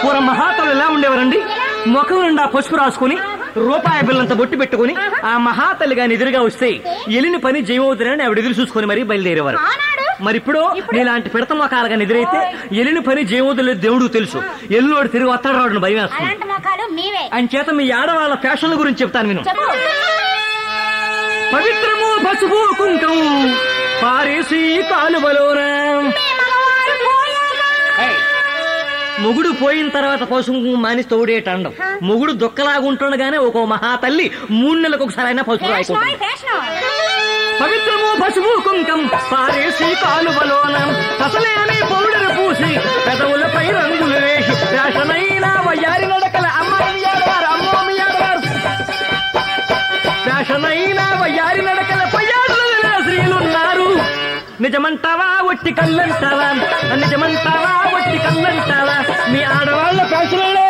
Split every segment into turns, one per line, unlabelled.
పూర్వం మహాతలు ఎలా ఉండేవారండి? ముఖం నిండా పసుపు రాసుకుని రూపాయి బిల్లంత బొట్టు పెట్టుకుని ఆ మహాతల్లి గాని ఎదురుగా వస్తే ఎలిని పని జయమవుతారని ఆవిడ ఎదురు చూసుకుని మరీ బయలుదేరేవారు. మరి ఇప్పుడు నీలాంటి పిడత మొఖాలుగా ఎదురైతే ఎలిని పని జయమవుతలేదు దేవుడు తెలుసు. ఎల్లుడు తిరిగి వస్తాడు రావడం భయం వేస్తుంది. అని చేత మీ ఆడవాళ్ళ ఫ్యాషన్ల గురించి చెప్తాను విను. పవిత్రము పసుపు కుంకం పారేసి కాలువలోన మొగుడు పోయిన తర్వాత పసుపు మాని తోడేటండం. మొగుడు దుఃఖలాగుంటుండగానే ఒక మహాతల్లి 3 నెలలకు ఒకసారి అయినా పసుపు రాయకుంటుంది. పవిత్రము పసుపు కుంకం పారేసి కాలువలోన పసలేని పౌడరు పూసి పెదవులపై రంగులు వేసి ఫ్యాషనైన వయ్యారి నడకల అమ్మవారు ఫ్యాషనైన వయ్యారి నడకల పయ్యాడుల స్త్రీలున్నారు. నిజమంటావా ఒట్టి కళ్ళంటావా? నిజమంటావా ఒట్టి కళ్ళంటావా? మీ ఆడవాళ్ళ ఫ్యాషన్లే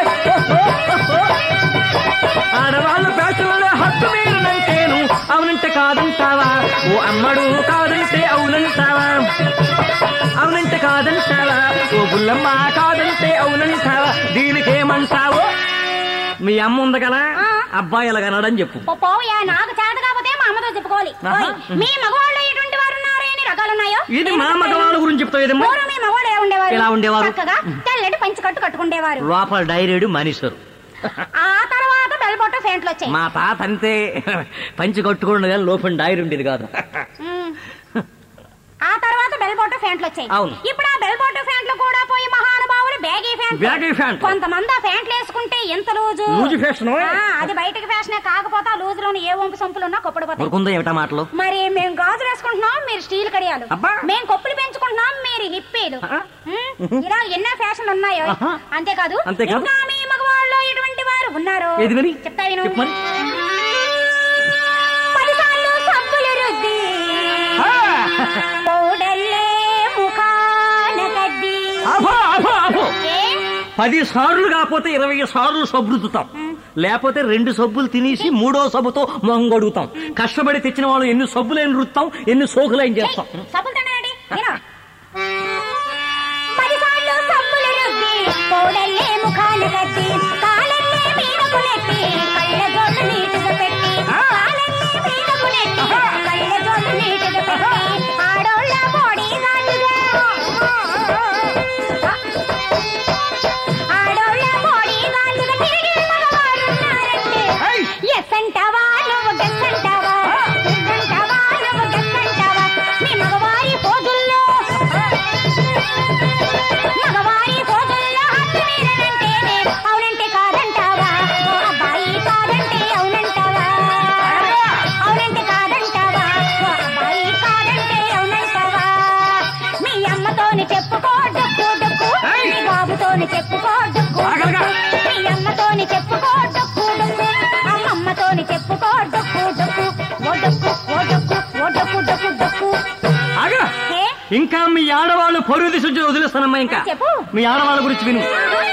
హక్కు మీరునంటేను అవునంటే కాదంటావా? ఓ అమ్మడు కాదంటే అవునంటావా? అవునంటే కాదంటావా? ఓ బుల్లమ్మ కాదంటే అవునంటావా? దీనికేమంటావో? మీ అమ్మ ఉంది కదా, అబ్బాయి ఎలాగ అన్నాడని చెప్పు.
నాకు చేత కాకపోతే మా అమ్మతో చెప్పుకోవాలి. మీ మగవాళ్ళు ఎటువంటి వారు ఉన్నారు, ఎన్ని రకాలున్నాయో.
ఇది మా మగవాళ్ళ గురించి చెప్తావు.
మీ మగవాళ్ళు ఎలా ఉండేవారు?
చక్కగా
తెల్లటి పంచి కట్టుకుండేవారు.
లోపల డైరీడు మనిషరు.
ఆ తర్వాత బెల్బొట్టు ఫెంట్లు వచ్చాయి.
మా తాత అంతే పంచి కట్టుకోండి కానీ లోపల డైరీ ఉండేది కాదు.
ఆ తర్వాత బెల్బొట్టు ఫెంట్లు వచ్చాయి. ఇప్పుడు ఆ బెల్బొట్టు ఫెంట్లు కూడా పోయి మహానుభావులు బ్యాగీ ఫ్యాంట్. కొంతమంది ఆ ఫ్యాంట్లు వేసుకుంటే ఎంత లూజు
ఫ్యాషన్.
అది బయటకి ఫ్యాషనే కాకపోతే ఆ లూజు లోని ఏ వంపు సంపులు ఉన్నా కొప్పడిపోతాయి.
మాటలు
మరి మేము గాజులు వేసుకుంటున్నాం, మీరు స్టీల్ కడియాలు. మేము కొప్పులు పెంచుకుంటున్నాం, మీరు హిప్పీలు. ఇలా ఎన్నో ఫ్యాషన్లు ఉన్నాయో. అంతేకాదు ఇంకా మీ మగవాళ్ళు ఎటువంటి వారు ఉన్నారు చెప్తా విను. 10 సార్లు సబ్బులు రుద్ది పౌడర్లే ముఖాన కద్ది.
10 సార్లు కాకపోతే 20 సార్లు సబ్బు రుద్దుతాం. లేకపోతే 2 సబ్బులు తినేసి 3వ సబ్బుతో మొహం గడుగుతాం. కష్టపడి తెచ్చిన వాళ్ళు ఎన్ని సబ్బులైన రుద్దుతాం, ఎన్ని సోకులైన చేస్తాం.
సబ్బులు తినండి. 10 సార్లు సబ్బులు రుద్ది పౌడర్లే ముఖాన కద్ది కాలల్లే మీదకు నెట్టి కళ్ళ జోళ్ళు నీటుగా పెట్టి కాలల్లే మీదకు నెట్టి కళ్ళ జోళ్ళు నీటుగా పెట్టి ఆడోళ్ళ బాడీ గార్డుగా తిరిగి మగవారున్నారంటే ఎస్ అంటావా నువ్వు గెస్ అంటావా? అంటావా నువ్వు గెస్ అంటావా? మీ మగవారి పోజుల్లో హక్కు మీరనంటేనే అవునంటే కాదంటావా? ఓ అబ్బాయి కాదంటే అవునంటావా? అవునంటే కాదంటావా? ఓ అబ్బాయి కాదంటే అవునంటావా? మీ అమ్మతోని చెప్పుకో డొక్కు డొక్కు, మీ బాబుతోని చెప్పుకో డొక్కు, మీ అమ్మతోని చెప్పుకో డొక్కు డొక్కు, అమ్మమ్మతోని చెప్పుకో డొక్కు డొక్కు, ఓ డొక్కు ఓ డొక్కు ఓ డొక్కు డొక్కు డొక్కు.
ఇంకా మీ ఆడవాళ్ళు పరువు దిశ వదిలేస్తానమ్మా. ఇంకా మీ ఆడవాళ్ళ గురించి విను.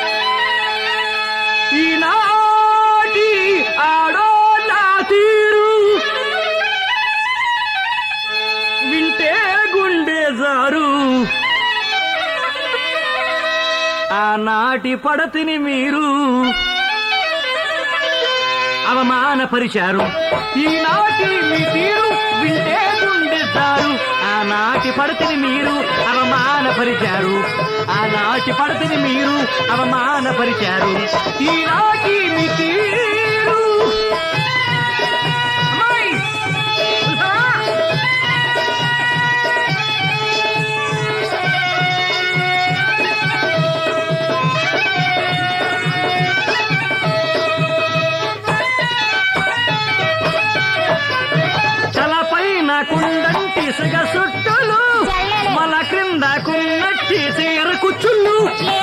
ఈనాటి ఆడోళ్ళ తీరు వింటే గుండె జారు. ఆనాటి పడతిని మీరు అవమానపరిచారు. ఈనాటి మీ తీరు వింటే గుండె జారు. ఆనాటి పడతిని మీరు అవమానపరిచారు. ఆనాటి పడతిని మీరు అవమానపరిచారు. ఈనాటి మీ తీరు కుండంటి సిగ సుట్టులు మల క్రింద కున్నట్టి చీర కుచ్చుళ్ళు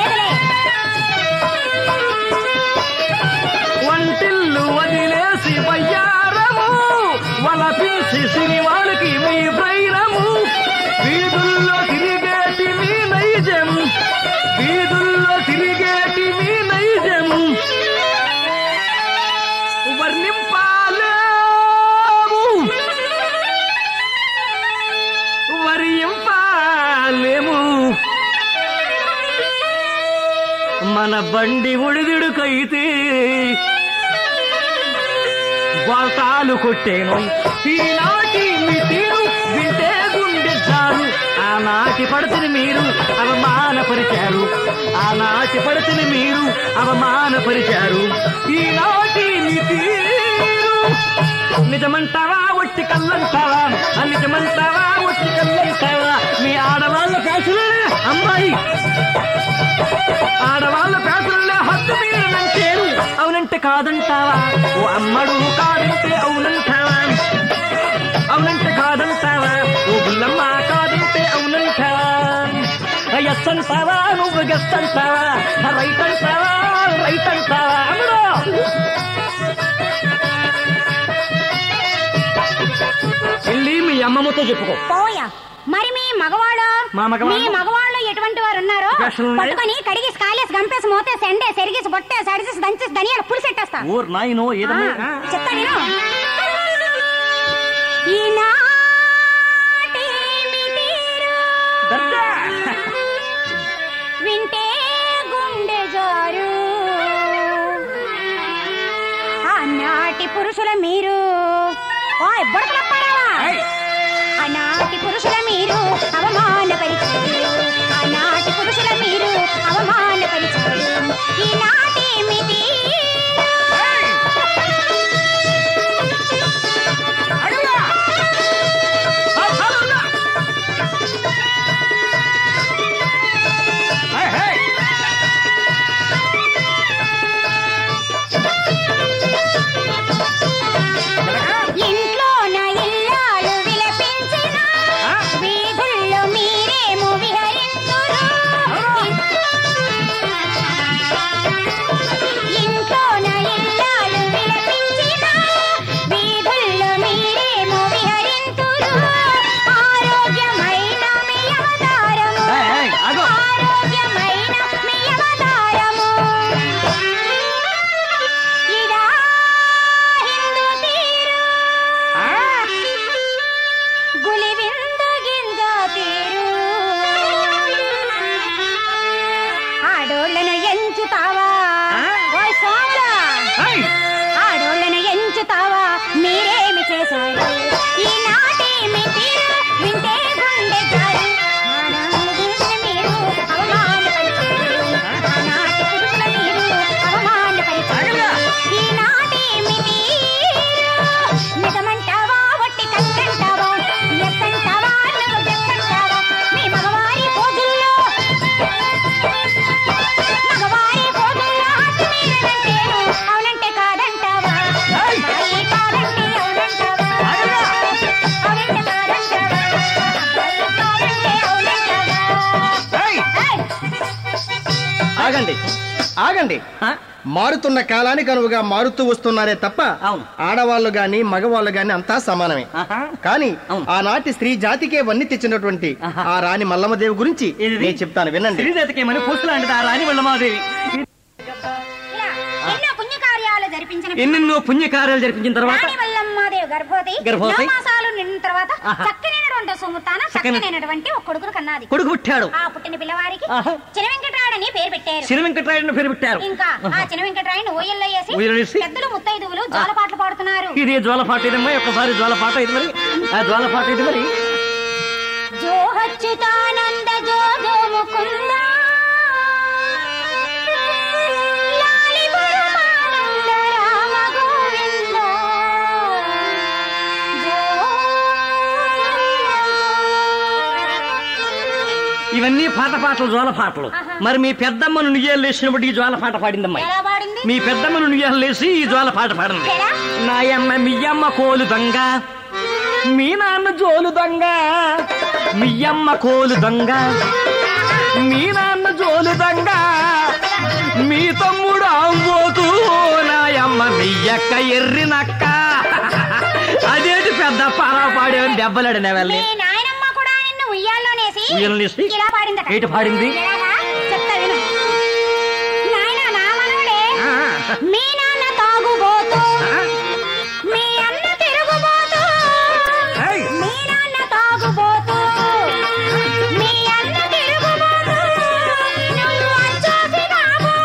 వంటిల్లు వదిలేసి వయ్యారము వలపించి సిరివాళ్ళకి మీ ప్రైరము. వీధుల్లో తిరిగేటి మీ నైజం, వీధుల్లో తిరిగేటి మీ నైజం మన బండి ఉడిదుడుకైతే బాల్తాలు కొట్టేను ఈనాటి మీ తీరు వింటే గుండె జారు ఆనాటి పడతని మీరు అవమానపరిచారు ఆనాటి పడతని మీరు అవమానపరిచారు ఈనాటి మీ తీరు నిజమంటావా ఒట్టి కళ్ళంటావా నిజమంటావా ఒట్టి కళ్ళంటావా మీ ఆడవాళ్ళ ఫ్యాషన్లే అమ్మాయి ఆడవాళ్ళ ఫ్యాషన్లే హద్దు మీరనంటేరు అవునంటే కాదంటావా ఓ అమ్మడు కాదంటే అవునంటావా అవునంటే కాదంటావా ఓ బుల్లమ్మ కాదంటే అవునంటావా ఎస్ అంటావా నువ్వు గెస్ అంటావా రైట్ అంటావా రైట్ అంటావా అమ్మడు వెళ్ళి మీ అమ్మమ్మతో చెప్పుకో
పోయా మరి మీ మగవాళ్ళు ఎటువంటి వారు ఉన్నారో పట్టుకొని కడిగి కాలేసి గంపేసి మోతేసి ఎండేసి ఎరిగేసి బొట్టేసి అడిగేసి దంచేసి ధనియాలు పులిసెట్టేస్తా
ఊరు నాయనో ఏదన్నా
చెప్తా నేను ఈనాటి మీ తీరు వింటే గుండె జారు ఆనాటి పురుషుల మీరు ఓయ్ బుడకలప్పారావా ఆనాటి పురుషుల మీరు అవమానపరిచారు ఆనాటి పురుషుల మీరు అవమానపరిచారు ఈనాటి మీ
ఆగండి ఆగండి మారుతున్న కాలానికి అనువుగా మారుతూ వస్తున్నారే తప్ప ఆడవాళ్ళు గాని మగవాళ్ళు గాని అంతా సమానమే. కానీ ఆనాటి స్త్రీ జాతికే వన్ని తెచ్చినటువంటి ఆ రాణి మల్లమ్మదేవి గురించి నేను చెప్తాను వినండి.
స్త్రీ జాతికి మన పుస్తలాంటిది ఆ రాణి మల్లమ్మదేవి ఎన్నెన్నో పుణ్యకార్యాలు జరిపించిన తర్వాత
గర్భవతి మాసాలు నిన్న తర్వాత చక్కనైనటువంటి సుముతాన చక్కనైనటువంటి ఒక కొడుకును కన్నది.
కొడుకు పుట్టాడు.
ఆ పుట్టిన పిల్లవారికి చినవెంకటరాయుడని పేరు పెట్టారు.
చినవెంకటరాయుడని పేరు పెట్టారు.
ఇంకా ఆ చినవెంకటరాయుడు ఊయల్లో వేసి పెద్దలు ముత్తైదువులు జోలపాటలు పాడుతున్నారు.
ఇది జోలపాట ఇదమ్మా, ఒక్కసారి జోలపాట ఇది మరి ఆ జోలపాట ఇది మరి
జో అచ్యుతానంద జో జో ముకుంద
ఇవన్నీ పాటలు జోలపాటలు. మరి మీ పెద్దమ్మను నుయ్యాలు లేచినప్పుడు ఈ జోలపాట పాడిందమ్మా. మీ పెద్దమ్మను నుయ్యాలు లేచి ఈ జోలపాట పాడింది. నాయమ్మ మియ్యమ్మ కోలు దొంగ, మీ నాన్న జోలు దొంగ, మియ్యమ్మ కోలు దొంగ, మీ నాన్న జోలు దొంగ, మీ తమ్ముడు ఆంబోతూ నాయమ్మ మియ్యక్క ఎర్రినక్క. అదేంటి పెద్ద పారా పాడేవని దెబ్బలాడిన వెళ్ళి పాడింది.
చెప్తా విను. నాయన నా మనవడే, మీ నాన్న తాగుబోతూ, మీ అన్న తిరుగుబోతూ, మీ నాన్న తాగుబోతూ, మీ అన్న తిరుగుబోతూ, నువ్వు అచ్చోసి కాబోతూ.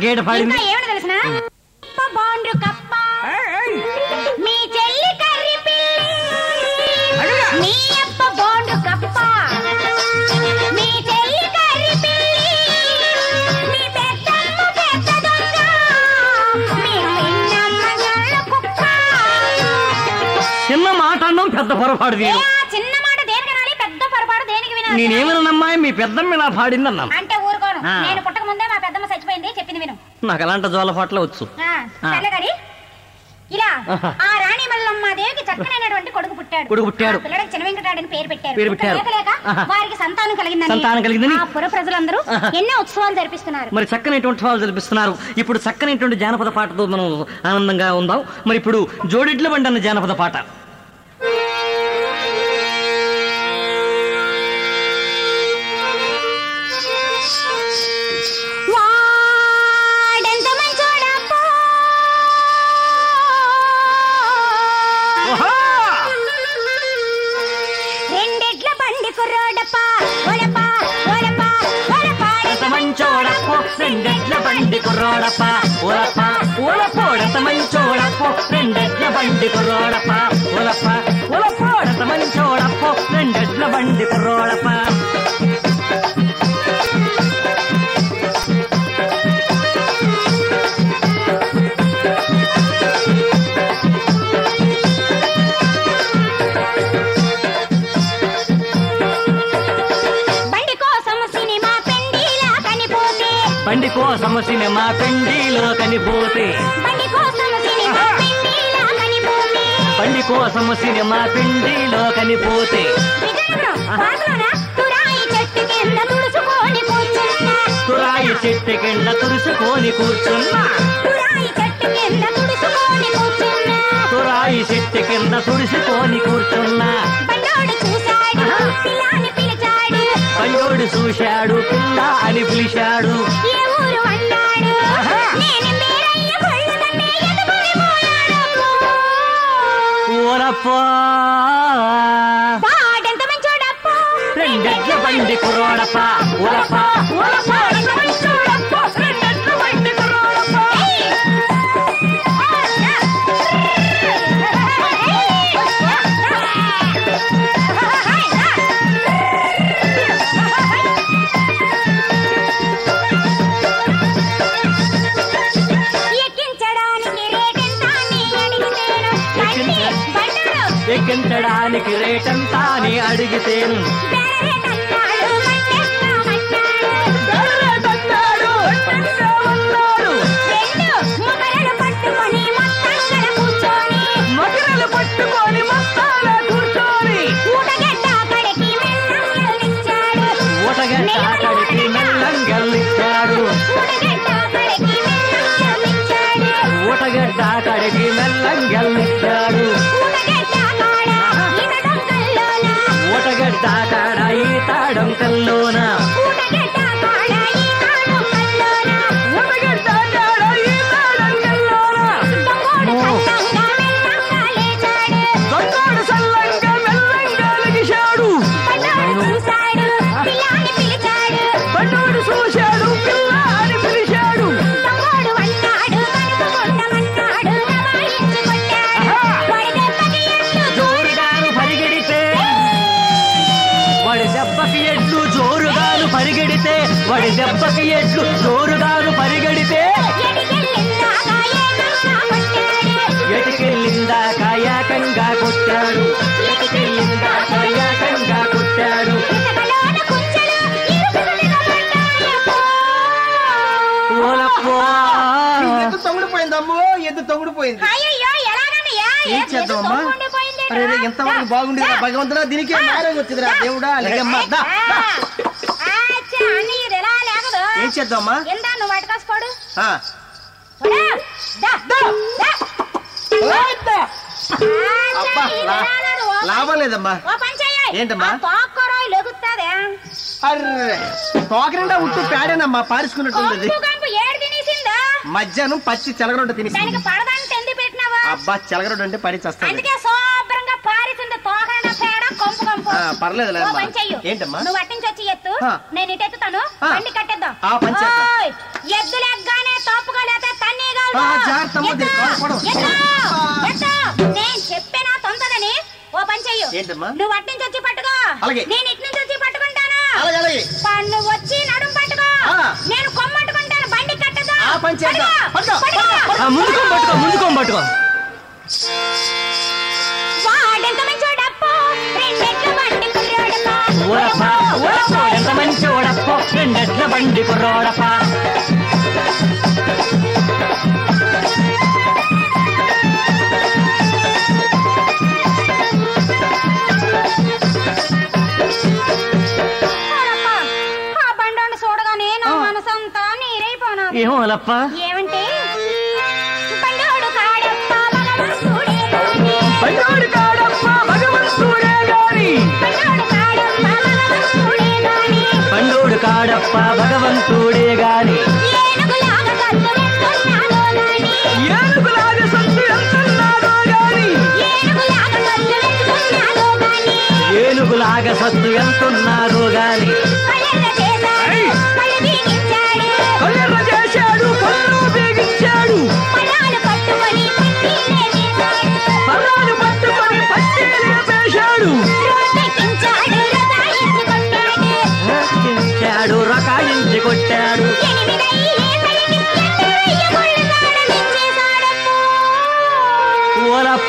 ఇంకేట పాడింది
ఏమని తెలిసిన బాండ్రు కప్ప మీ చెల్లి కర్రి పిల్లి మీ అప్ప బాండ్రు కప్ప మీ చెల్లి కర్రి పిల్లి మీ పెద్దమ్మ పెద్ద దొంగ మీ పిన్నమ్మ గళ్ళ కుక్క.
చిన్న మాట అన్నాం పెద్ద పొరపాటు తీరు.
చిన్న మాట దేనికి వినాలి, పెద్ద పొరపాటు దేనికి వినాలి?
నేనేమన్నా మీ పెద్దమ్మ ఇలా పాడింది అన్నాం.
అంటే ఊరుకోను, నేను పుట్టక ముందే మా పెద్దమ్మ చచ్చిపోయింది, చెప్పింది విను.
నాకు అలాంటి జోలపాట్లే వచ్చు.
సరేగాని ఇలా ఆ రాణి మల్లమ్మ దేవికి చక్కనైనటువంటి కొడుకు పుట్టాడు. పిల్లడికి చిన్న వెంకటాడని పేరు పెట్టారు. వారికి సంతానం కలిగిందని ఆ పుర ప్రజలందరూ ఎన్నో ఉత్సవాలు జరిపిస్తున్నారు.
మరి చక్కనైన ఉత్సవాలు జరిపిస్తున్నారు. ఇప్పుడు చక్కనైనటువంటి జానపద పాటతో మనం ఆనందంగా ఉందాం. మరి ఇప్పుడు జోడిట్ల బండి అన్న జానపద పాట. రెండెడ్ల బండి కుర్రోడప్ప ఓలప్ప ఓలపోడత మంచోడప్పో రెండెడ్ల బండి కుర్రోడప్ప ఓలప్ప ఓలపోడత మంచోడప్పో రెండెడ్ల బండి కుర్రోడప్ప. బండి కోసం సినిమా పెండిలో కనిపోతే బండి కోసం సినిమా పెండిలో కనిపోతే తురాయి చెట్టు కింద తుడుచుకొని కూర్చున్నా తురాయి చెట్టు కింద తుడుచుకొని కూర్చున్నా బండోడు చూశాడు పిల్ల అని పిలిచాడు. ఓలప్పా రెండెడ్ల బండి కుర్రోడప్ప ఓలప్ప ఓలపోడత మంచోడప్పో రెండెడ్ల బండి కుర్రోడప్ప. ఎక్కించడానికి రేటంతా అని అడిగితేను మగరలు పట్టుకొని మస్తాల కూర్చొని ఊటగడ్డ అక్కడికి మెల్లంగల్లిచ్చాడు. ఊటగడ్డ అక్కడికి మెల్లంగల్లిచ్చాడు. ఊటగడ్డ కాడ ఈ తాడం కల్లోన ఊటగడ్డ కాడ ఈ తాడం కల్లోన దొంగోడు సల్లంగా మెల్లంగా లెగిశాడు. బండోడు చూశాడు పిల్ల అని పిలిచాడు. జోరుగాను పరిగెడితే వాడి దెబ్బకి ఎడ్లు జోరుగాను పరిగెడితే వాడి దెబ్బకి ఎడ్లు జోరుగాను పరిగెడితే ఎటుకెళ్ళిందా కాయాకంగా కొట్టాడు. ఎటుకెళ్ళిందా కాయాకంగా కొట్టాడు.
ఎద్దు తొంగిడిపోయిందమ్మో ఎద్దు తొంగిడిపోయింది. ఏం చేద్దామమ్మా? ఎంతవరకు బాగుండేదా భగవంతుడా, దీనికే న్యాయం వచ్చిందిరా దేవుడా. ఏం చేద్దామమ్మా? లాభం లేదమ్మా. ఏంటమ్మా? అర్రే తోక నిండా ఉట్టు పేడేనమ్మా పారేసుకున్నట్టుంది. మధ్యాహ్నం పచ్చి చెలగరొడ్డ తినేసి అబ్బా చెలగరొడ్డ అంటే పడి చస్తాను. పర్లేదు
ఓ పని చెయ్యు.
ఏంటమ్మా
నువ్వు అట్టించి వచ్చి ఎత్తు,
ఆ.
నేను ఇటు ఎత్తుతాను,
ఆ.
బండి కట్టేద్దాం.
ఆ, పని చేద్దాం.
ఓయ్, ఎద్దు లెగ్గానే తోపుగా లేతే తన్నీగలదు.
జాగ్రత్త అమ్మ,
ఎత్తు,
దీన్ని పడవ.
ఎత్తు, ఎత్తు. నేను చెప్పినా తొందరని. ఓ పని చెయ్యు.
ఏంటమ్మా?
నువ్వు అట్టించి వచ్చి పట్టుకో,
అలాగే.
నేను ఇటు నుంచి వచ్చి పట్టుకుంటాను.
అలాగే
నువ్వు వచ్చి నడుం పట్టుకో,
ఆ.
నేను కొమ్మట్టుకుంటాను, బండి కట్టేద్దాం.
ఆ పని చేద్దాం.
పట్టుకో,
పట్టుకో,
పట్టుకో.
ముందుకోం పట్టుకో
వాడెంత మంచోడప్పో, రెండెట్ల బండి కుర్రాడప్పా.
ఎంత మంచి ఓడప్పో, రెండెట్ల బండి కుర్రోడప్ప.
ఆ బండోని చూడగానే నా మనసంతా నీరైపోనా.
ఏమో అలప్ప,
ఏమంటే బండోడు కాడప్ప భగవంతుడే గాని.
బండోడు కాడప్ప భగవంతుడే గాని.
బండోడు కాడప్ప భగవంతుడే గాని.
బండోడు కాడప్ప భగవంతుడే గాని.
ఏనుగులాగా కళ్ళు వెళ్తున్నాడో గాని.
ఏనుగులాగా సత్తు ఎంతున్నాడో గాని.
ఏనుగులాగా కళ్ళు వెళ్తున్నాడో గాని.
ఏనుగులాగా సత్తు ఎంతున్నాడో గాని.
కళ్ళెర్ర చేశాడు, కళ్ళు బీగించాడు.
కళ్ళెర్ర చేశాడు, కళ్ళు బిగించాడు.
పడాలు పట్టుకొని పట్టీలే వేశాడు.
పర్రాలు పట్టుకొని పట్టేలే వేశాడు.
రోడ్డెక్కించాడు, రథాయించి కొట్టాడు.
రక్షించాడు, రకాయించి కొట్టాడు.
ఎనిమిదయ్యేసరికి ఎట్టయ్య ముళ్ళు తాడలించేశాడప్పో.
ఓలప్ప,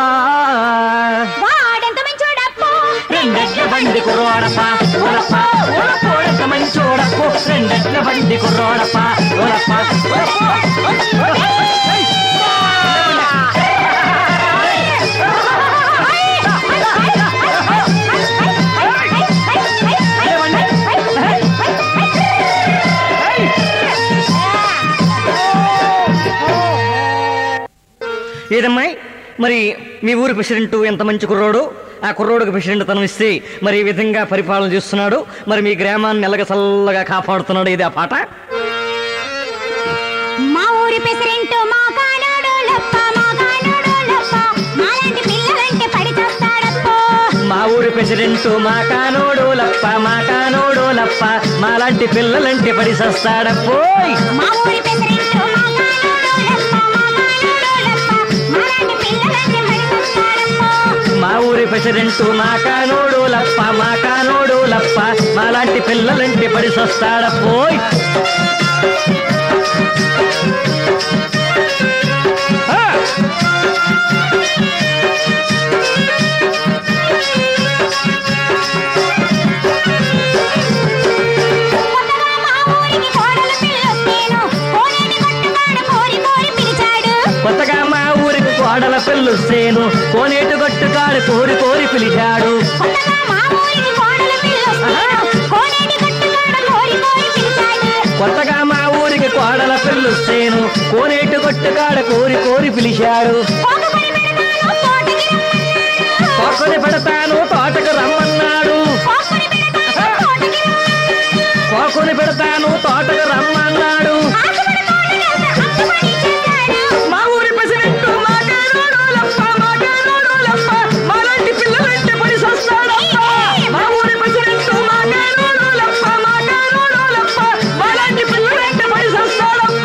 వాడెంత మంచోడప్పో,
రెండెట్ల బండి కుర్రోడప్ప. ఓలప్ప, ఓలప్పోడెంత మంచోడప్పో, రెండెట్ల బండి కుర్రోడప్ప. ఓలప్ప, ఏదమ్మాయి మరి మీ ఊరి ప్రెసిడెంట్ ఎంత మంచి కుర్రోడు, ఆ కుర్రోడుకు ప్రెసిడెంట్ తనం ఇస్తే మరి ఈ విధంగా పరిపాలన చేస్తున్నాడు, మరి మీ గ్రామాన్ని ఎలాగ చల్లగా కాపాడుతున్నాడు. ఇది ఆ పాట.
మా ఊరి ప్రెసిడెంట్ మా కానోడు లప్ప, మా కానోడు లప్ప, మాలాంటి పిల్లలంటే పడి చేస్తాడప్పో.
మా ఊరి ప్రెసిడెంట్ మా కానోడు లప్ప, మా కానోడు లప్ప, మాలాంటి పిల్లలంటే పడి సస్తాడపోయ్.
మా ఊరి ప్రెసిడెంట్ మా కానోడు లప్ప, మా కానోడు లప్ప, మాలాంటి పిల్లలంటే పడి చేస్తాడప్పో.
మా ఊరి ప్రెసిడెంట్ మా కానోడు లప్ప, మా కానోడు లప్ప, మాలాంటి పిల్లలంటే పడి సస్తాడపోయ్.
కొత్తగా మా ఊరికి కోడలు పిల్లొస్తేను, కోనేటి కొట్టుకాడ కోరి కోరి పిలిచాడు.
కొత్తగా మా ఊరికి కోడల పిల్లొస్తేను, కోనేటు గట్టుకాడు కోరి కోరి పిలిచాడు.
కొత్తగా మా ఊరికి కోడలు పిల్లొస్తేను, కోనేటి కొట్టుకాడ కోరి కోరి పిలిచాడు.
కొత్తగా మా ఊరికి కోడల పిల్లొస్తేను, కోనేటు గట్టుకాడ కోరి కోరి పిలిచాడు.
కోకుని పెడతాను తోటకి రమ్మన్నాడు.
కోకుని పెడతాను తోటకు రమ్మన్నాడు.
కోకుని పెడతాను తోటకి
కోకుని పెడతాను తోటకు రమ్మన్నాడు.
ఆకుపడి తోటకెళ్తే హక్కుపడి చేశాడు.
మా ఊరి ప్రెసిడెంట్ మా కానోడు లప్ప, మా కానోడు లప్ప, మాలాంటి పిల్లలంటే పడి సస్తాడప్ప. మా ఊరి ప్రెసిడెంట్ మా కానోడు లప్ప, మా కానోడు లప్ప, మాలాంటి పిల్లలంటే పడి సస్తాడప్ప.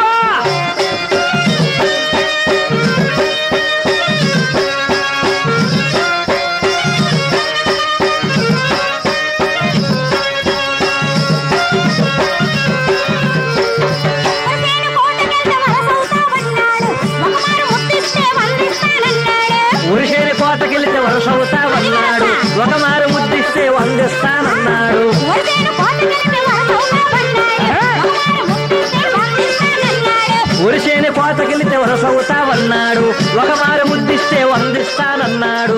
నేను కోటకెళ్తే వలసవుతామన్నాడు. ఒకమారు ముద్దిస్తే వందిస్తానన్నాడు.
ఉరిసేని కోతకెళ్తే వరసవుతావన్నాడు, ఒక మారు ముద్దిస్తే వందిస్తానన్నాడు.
నేను కోటకెళ్తే వలసవుతామన్నాడు. ఒకమారు ముద్దిస్తే వందిస్తానన్నాడు.
ఉరిసేని కోతకెళ్తే వరసవుతావన్నాడు, ఒక మారు ముద్దిస్తే వందిస్తానన్నాడు.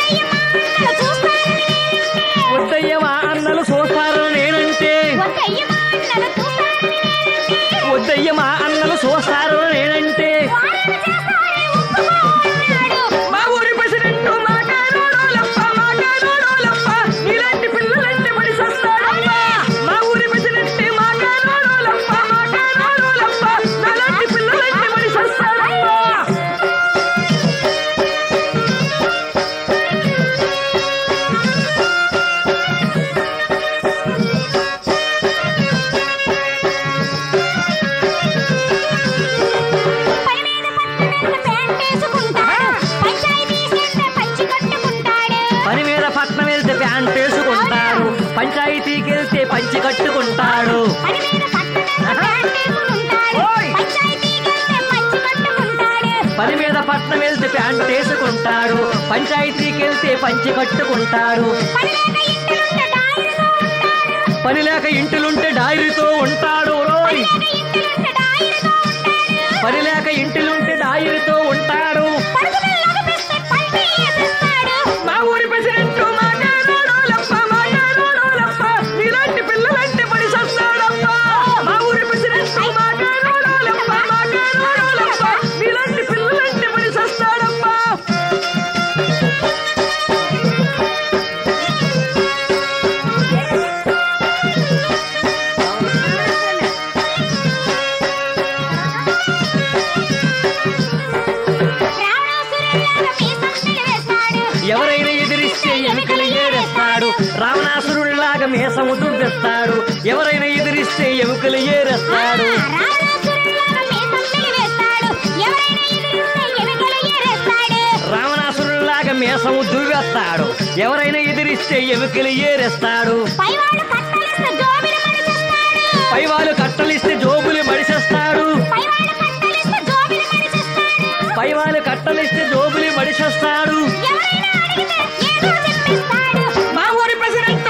వద్దయ్య మా అన్నలు చూస్తారని నేనంటే.
వద్దయ్య మా అన్నలు చూస్తారని నేనంటే.
వద్దయ్య మా అన్నలు చూస్తారని నేనంటే.
వద్దయ్య మా అన్నలు చూస్తారని నేనంటే.
వారేం చేస్తారే ఒప్పుకోమన్నాడు.
మా ఊరి ప్రెసిడెంట్ మా కానోడు లప్ప, మా కానోడు లప్ప, నీలాంటి పిల్లలంటే పడి సస్తాడప్ప. మా ఊరి ప్రెసిడెంట్ మా కానోడు లప్ప, మా కానోడు లప్ప, నాలాంటి పిల్లలంటే పడి సస్తాడప్ప. పంచాయతీకెళ్తే పంచి కట్టుకుంటాడు.
పని మీద
పని మీద పట్నం వెళ్తే ప్యాంట్ వేసుకుంటాడు. పంచాయతీకెళ్తే పంచి కట్టుకుంటాడు. పని లేక ఇంటిలుంటే డైరీతో ఉంటాడు. రోయ్ పని లేక ఇంటిలుంటే డైరీతో ఉంటాడు. మా ఊరి ప్రెసిడెంట్ ఇలాంటి పిల్లలంటే పడి సస్తాడప్ప. మా ఊరి ప్రెసిడెంట్ ఇలాంటి పిల్లలంటే పడి సస్తాడప్ప. ఎవరైనా ఎదిరిస్తే ఎముకలు ఏరేస్తాడు. రావణాసురుడిలాగా మేసము దుబ్బేస్తాడు. ఎవరైనా ఎదిరిస్తే ఎముకలు ఏరేస్తాడు. రావణాసురుడిలాగా మేసము దువ్వేస్తాడు. ఎవరైనా ఎదిరిస్తే ఎముకలు ఏరేస్తాడు. పైవాళ్ళు కట్టలిస్తే జోబులు మడిసేస్తాడు. పైవాళ్ళు కట్టలిస్తే జోబులు మడిసేస్తాడు. మా ఊరి ప్రెసిడెంట్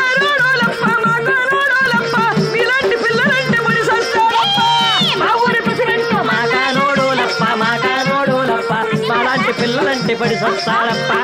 ఇలాంటి పిల్లలంటే పడి సస్తాడప్ప. మా ఊరి ప్రెసిడెంట్ మాలాంటి పిల్లలంటే పడి సస్తాడప్ప.